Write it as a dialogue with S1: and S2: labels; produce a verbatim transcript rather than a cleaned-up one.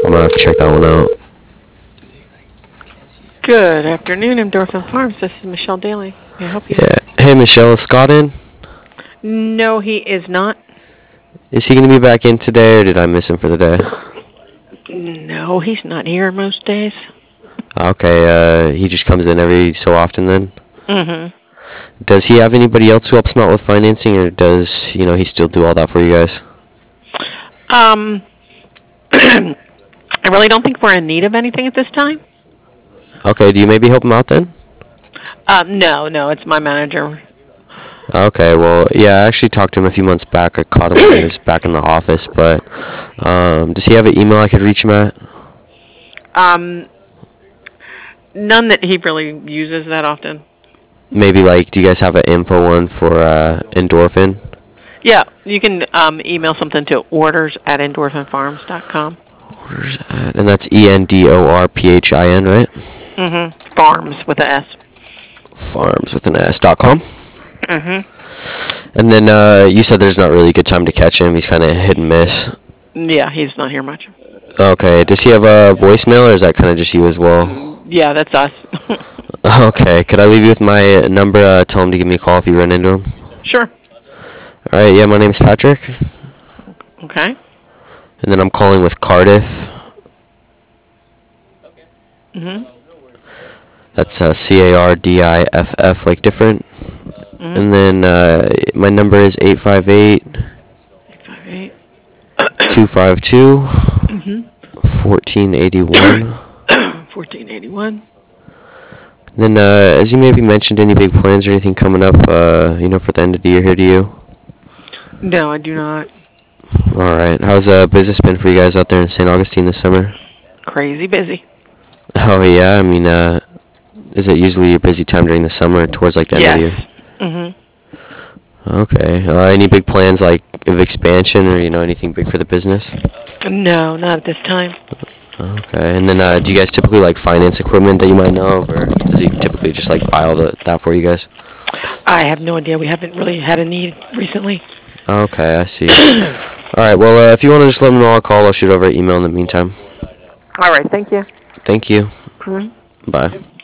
S1: I'm gonna have to check that one out.
S2: Good afternoon, Endorphin Farms. This is Michelle Daly. May I help you?
S1: Yeah. Hey, Michelle, is Scott in?
S2: No, he is not.
S1: Is he gonna be back in today, or did I miss him for the day?
S2: No, he's not here most days.
S1: Okay. Uh, he just comes in every so often then.
S2: Mm-hmm.
S1: Does he have anybody else who helps him out with financing, or does you know he still do all that for you guys?
S2: Um, I really don't think we're in need of anything at this time.
S1: Okay. Do you maybe help him out then?
S2: Um, no, no, it's my manager.
S1: Okay, well, yeah, I actually talked to him a few months back. I caught him when he was back in the office, but um, does he have an email I could reach him at?
S2: Um, none that he really uses that often.
S1: Maybe, like, do you guys have an info one for uh, Endorphin?
S2: Yeah, you can um, email something to orders at endorphin farms dot com.
S1: Orders at, and that's E N D O R P H I N, right?
S2: Mm-hmm. Farms with an S.
S1: Farms with an S dot com.
S2: Mm-hmm.
S1: And then uh, you said there's not really a good time to catch him. He's kind of hit and miss.
S2: Yeah, he's not here much.
S1: Okay, does he have a voicemail, or is that kind of just you as well?
S2: Yeah, that's us.
S1: Okay, could I leave you with my number? Uh, tell him to give me a call if you run into him.
S2: Sure.
S1: All right, yeah, my name's Patrick.
S2: Okay.
S1: And then I'm calling with Cardiff.
S2: Mm-hmm.
S1: That's uh, C A R D I F F, like different.
S2: Mm-hmm.
S1: And then uh, my number is eight five eight, two five two, fourteen eighty-one.
S2: fourteen eighty-one.
S1: Then, uh, as you maybe mentioned, any big plans or anything coming up, uh, you know, for the end of the year here to you?
S2: No, I do not.
S1: All right. How's uh, business been for you guys out there in Saint Augustine this summer?
S2: Crazy busy.
S1: Oh, yeah. I mean, uh, is it usually a busy time during the summer towards, like, the
S2: yes.
S1: end of the year?
S2: Mm-hmm.
S1: Okay. Uh, any big plans, like, of expansion or, you know, anything big for the business?
S2: No, not at this time.
S1: Okay. And then uh, do you guys typically, like, finance equipment that you might know of, or does he typically just, like, buy all the, that for you guys?
S2: I have no idea. We haven't really had a need recently.
S1: Okay, I see. All right. Well, uh, if you want to just let me know, I'll call. I'll shoot over an email in the meantime.
S2: All right. Thank you.
S1: Thank you.
S2: Mm-hmm.
S1: Bye.